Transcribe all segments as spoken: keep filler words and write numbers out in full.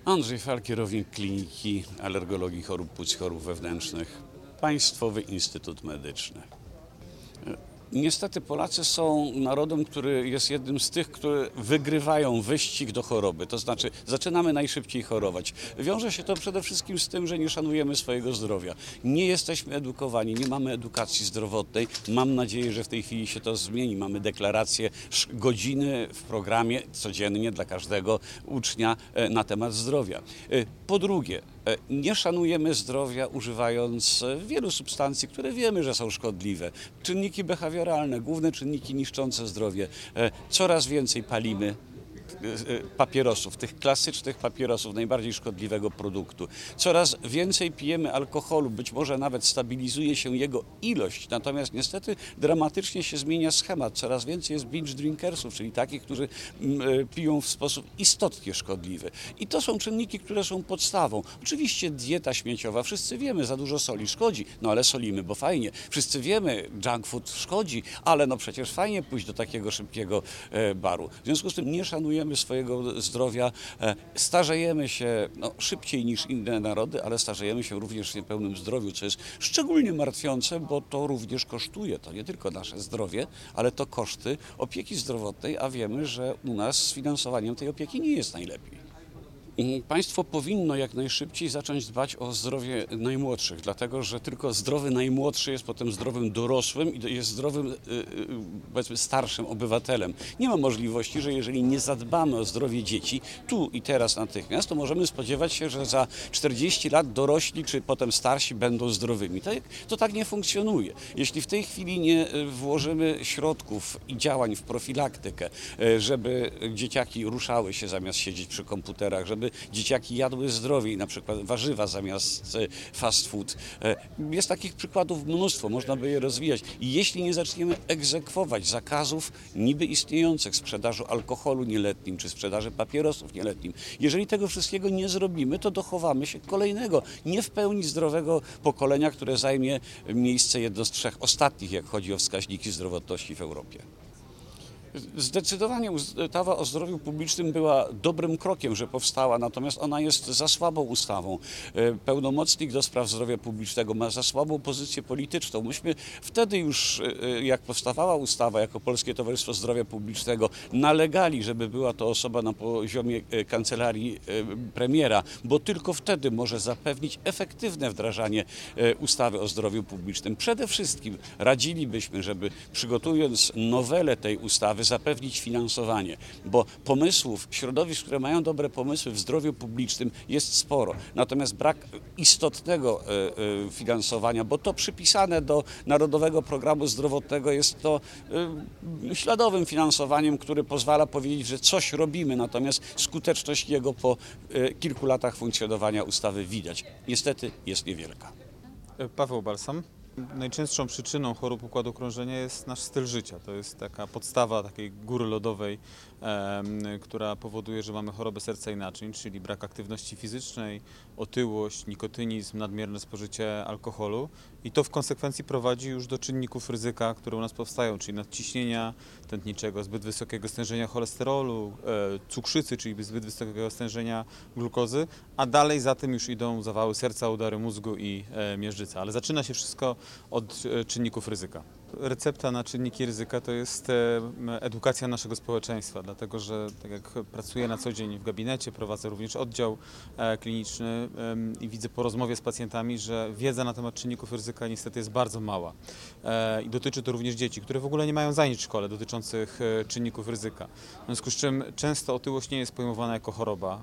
Andrzej Fal, kierownik Kliniki Alergologii Chorób Płuc i Chorób Wewnętrznych, Państwowy Instytut Medyczny. Niestety Polacy są narodem, który jest jednym z tych, które wygrywają wyścig do choroby. To znaczy zaczynamy najszybciej chorować. Wiąże się to przede wszystkim z tym, że nie szanujemy swojego zdrowia. Nie jesteśmy edukowani, nie mamy edukacji zdrowotnej. Mam nadzieję, że w tej chwili się to zmieni. Mamy deklarację godziny w programie codziennie dla każdego ucznia na temat zdrowia. Po drugie, nie szanujemy zdrowia, używając wielu substancji, które wiemy, że są szkodliwe. Czynniki behawioralne, główne czynniki niszczące zdrowie. Coraz więcej palimy papierosów, tych klasycznych papierosów, najbardziej szkodliwego produktu. Coraz więcej pijemy alkoholu, być może nawet stabilizuje się jego ilość, natomiast niestety dramatycznie się zmienia schemat. Coraz więcej jest binge drinkersów, czyli takich, którzy piją w sposób istotnie szkodliwy. I to są czynniki, które są podstawą. Oczywiście dieta śmieciowa, wszyscy wiemy, za dużo soli szkodzi, no ale solimy, bo fajnie. Wszyscy wiemy, junk food szkodzi, ale no przecież fajnie pójść do takiego szybkiego baru. W związku z tym nie szanujemy swojego zdrowia, starzejemy się no, szybciej niż inne narody, ale starzejemy się również w niepełnym zdrowiu, co jest szczególnie martwiące, bo to również kosztuje. To nie tylko nasze zdrowie, ale to koszty opieki zdrowotnej, a wiemy, że u nas z finansowaniem tej opieki nie jest najlepiej. Państwo powinno jak najszybciej zacząć dbać o zdrowie najmłodszych, dlatego że tylko zdrowy najmłodszy jest potem zdrowym dorosłym i jest zdrowym, powiedzmy, starszym obywatelem. Nie ma możliwości, że jeżeli nie zadbamy o zdrowie dzieci tu i teraz natychmiast, to możemy spodziewać się, że za czterdzieści lat dorośli czy potem starsi będą zdrowymi. To, to tak nie funkcjonuje. Jeśli w tej chwili nie włożymy środków i działań w profilaktykę, żeby dzieciaki ruszały się zamiast siedzieć przy komputerach, żeby dzieciaki jadły zdrowiej, na przykład warzywa zamiast fast food. Jest takich przykładów mnóstwo, można by je rozwijać. I jeśli nie zaczniemy egzekwować zakazów niby istniejących, sprzedaży alkoholu nieletnim, czy sprzedaży papierosów nieletnim, jeżeli tego wszystkiego nie zrobimy, to dochowamy się kolejnego, nie w pełni zdrowego pokolenia, które zajmie miejsce jedno z trzech ostatnich, jak chodzi o wskaźniki zdrowotności w Europie. Zdecydowanie ustawa o zdrowiu publicznym była dobrym krokiem, że powstała, natomiast ona jest za słabą ustawą. Pełnomocnik do spraw zdrowia publicznego ma za słabą pozycję polityczną. Myśmy wtedy już, jak powstawała ustawa jako Polskie Towarzystwo Zdrowia Publicznego, nalegali, żeby była to osoba na poziomie kancelarii premiera, bo tylko wtedy może zapewnić efektywne wdrażanie ustawy o zdrowiu publicznym. Przede wszystkim radzilibyśmy, żeby przygotując nowelę tej ustawy, zapewnić finansowanie, bo pomysłów, środowisk, które mają dobre pomysły w zdrowiu publicznym jest sporo. Natomiast brak istotnego finansowania, bo to przypisane do Narodowego Programu Zdrowotnego jest to śladowym finansowaniem, które pozwala powiedzieć, że coś robimy, natomiast skuteczność jego po kilku latach funkcjonowania ustawy widać. Niestety jest niewielka. Paweł Balsam. Najczęstszą przyczyną chorób układu krążenia jest nasz styl życia. To jest taka podstawa takiej góry lodowej, e, która powoduje, że mamy chorobę serca i naczyń, czyli brak aktywności fizycznej, otyłość, nikotynizm, nadmierne spożycie alkoholu i to w konsekwencji prowadzi już do czynników ryzyka, które u nas powstają, czyli nadciśnienia tętniczego, zbyt wysokiego stężenia cholesterolu, e, cukrzycy, czyli zbyt wysokiego stężenia glukozy, a dalej za tym już idą zawały serca, udary mózgu i e, miażdżyca. Ale zaczyna się wszystko od czynników ryzyka. Recepta na czynniki ryzyka to jest edukacja naszego społeczeństwa, dlatego że tak jak pracuję na co dzień w gabinecie, prowadzę również oddział kliniczny i widzę po rozmowie z pacjentami, że wiedza na temat czynników ryzyka niestety jest bardzo mała. I dotyczy to również dzieci, które w ogóle nie mają zajęć w szkole dotyczących czynników ryzyka. W związku z czym często otyłość nie jest pojmowana jako choroba,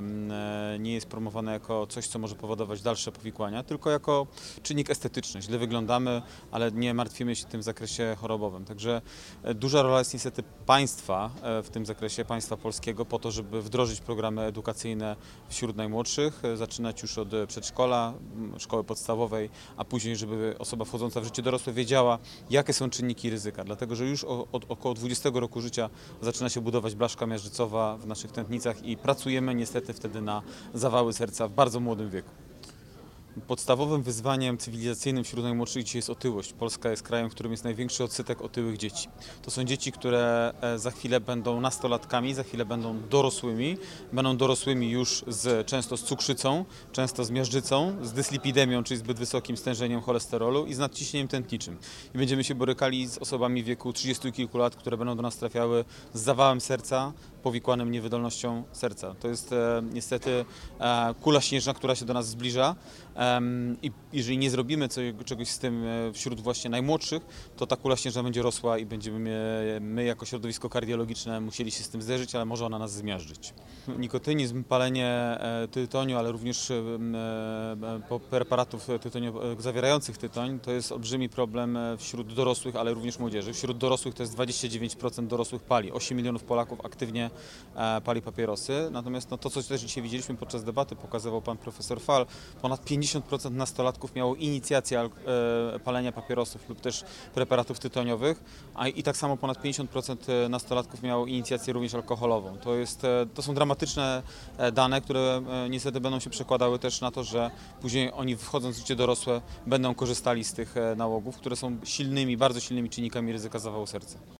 nie jest promowana jako coś, co może powodować dalsze powikłania, tylko jako czynnik estetyczny. Źle wyglądamy, ale nie martwimy się tym w zakresie chorobowym. Także duża rola jest niestety państwa w tym zakresie, państwa polskiego, po to, żeby wdrożyć programy edukacyjne wśród najmłodszych, zaczynać już od przedszkola, szkoły podstawowej, a później, żeby osoba wchodząca w życie dorosłe wiedziała, jakie są czynniki ryzyka. Dlatego, że już od około dwudziestego roku życia zaczyna się budować blaszka miażdżycowa w naszych tętnicach i pracujemy niestety wtedy na zawały serca w bardzo młodym wieku. Podstawowym wyzwaniem cywilizacyjnym wśród najmłodszych dzisiaj jest otyłość. Polska jest krajem, w którym jest największy odsetek otyłych dzieci. To są dzieci, które e, za chwilę będą nastolatkami, za chwilę będą dorosłymi. Będą dorosłymi już z, często z cukrzycą, często z miażdżycą, z dyslipidemią, czyli zbyt wysokim stężeniem cholesterolu i z nadciśnieniem tętniczym. I będziemy się borykali z osobami w wieku trzydziestu kilku lat, które będą do nas trafiały z zawałem serca, powikłanym niewydolnością serca. To jest e, niestety e, kula śnieżna, która się do nas zbliża. I jeżeli nie zrobimy czegoś z tym wśród właśnie najmłodszych, to ta kula śnieżna będzie rosła i będziemy my jako środowisko kardiologiczne musieli się z tym zderzyć, ale może ona nas zmiażdżyć. Nikotynizm, palenie tytoniu, ale również preparatów tytonio, zawierających tytoń to jest olbrzymi problem wśród dorosłych, ale również młodzieży. Wśród dorosłych to jest dwadzieścia dziewięć procent dorosłych pali. osiem milionów Polaków aktywnie pali papierosy. Natomiast no, to, co też dzisiaj widzieliśmy podczas debaty, pokazywał pan profesor Fal, ponad pięćdziesiąt procent nastolatków miało inicjację e, palenia papierosów lub też preparatów tytoniowych, a i tak samo ponad pięćdziesiąt procent nastolatków miało inicjację również alkoholową. To, jest, e, to są dramatyczne e, dane, które e, niestety będą się przekładały też na to, że później oni wchodząc w życie dorosłe będą korzystali z tych e, nałogów, które są silnymi, bardzo silnymi czynnikami ryzyka zawału serca.